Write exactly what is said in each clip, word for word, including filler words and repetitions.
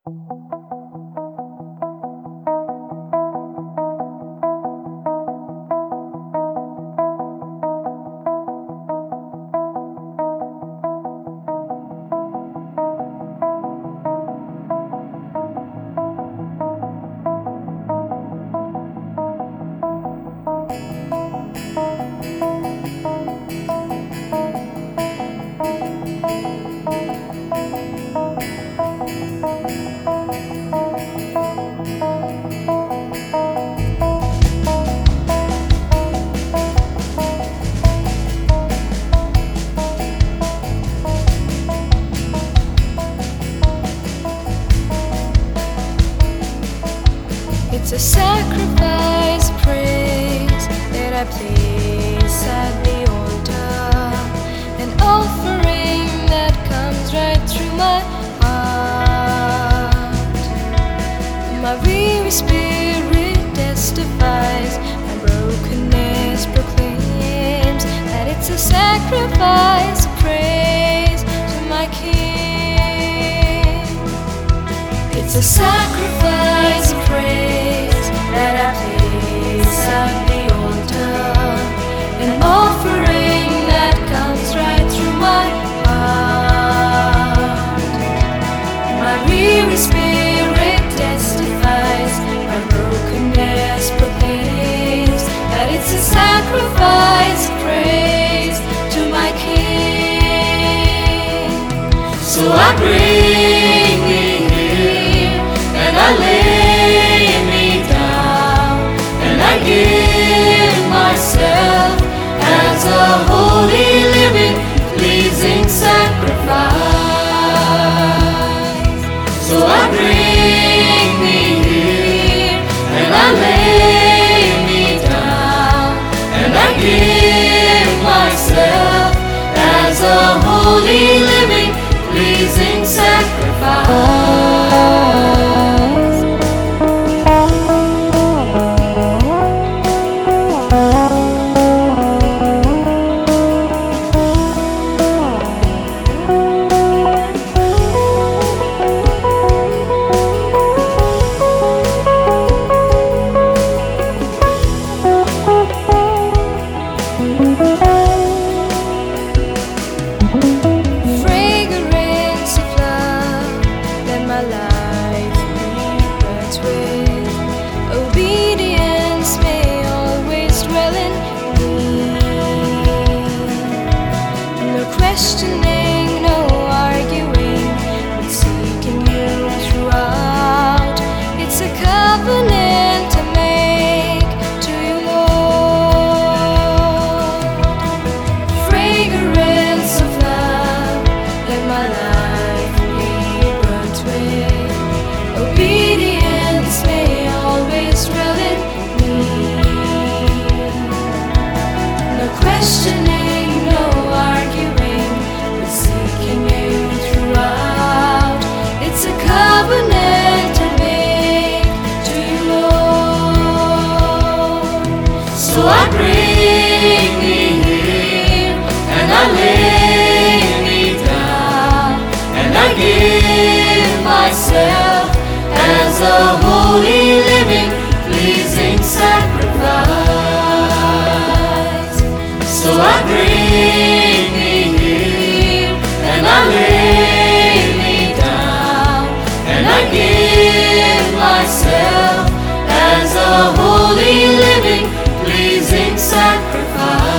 It's a sacrifice, praise that I place at the altar, an offering that comes right through my heart. My weary spirit testifies, my brokenness proclaims that it's a sacrifice, praise to my King. It's a sacrifice, praise that I place at the altar, an offering that comes right through my heart. My weary spirit testifies, my brokenness proclaims that it's a sacrifice, praise to my King. So I bring me here and I lay me down, and I give myself as a holy, living, pleasing sacrifice. So I bring me here and I lay me down, and I give myself as a holy, living, pleasing sacrifice. Fragrance of love, let my life be burnt with. Obedience may always dwell in me. No questioning, no arguing, but seeking you throughout. It's a covenant to make to you, Lord. Fragrance of love, let my life be burnt with. Obedience may always dwell in me. No questioning, no arguing, but seeking you throughout. It's a covenant to make to you, Lord. So I bring me here and I lay me down, and I give myself as a holy, living, pleasing sacrifice. So I bring me here and I lay me down, and I give myself as a holy, living, pleasing sacrifice.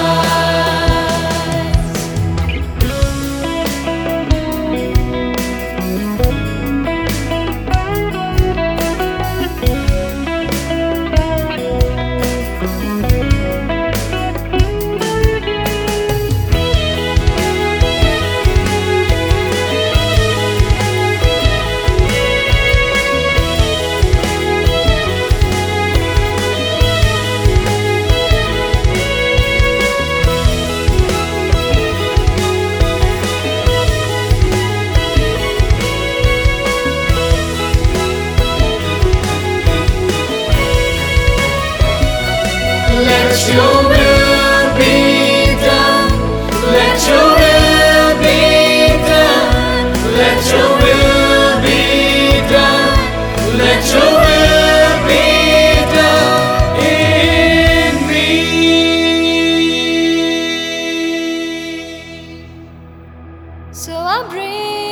Let your will be done. Let your will be done. Let your will be Let your will be done in me. So I bring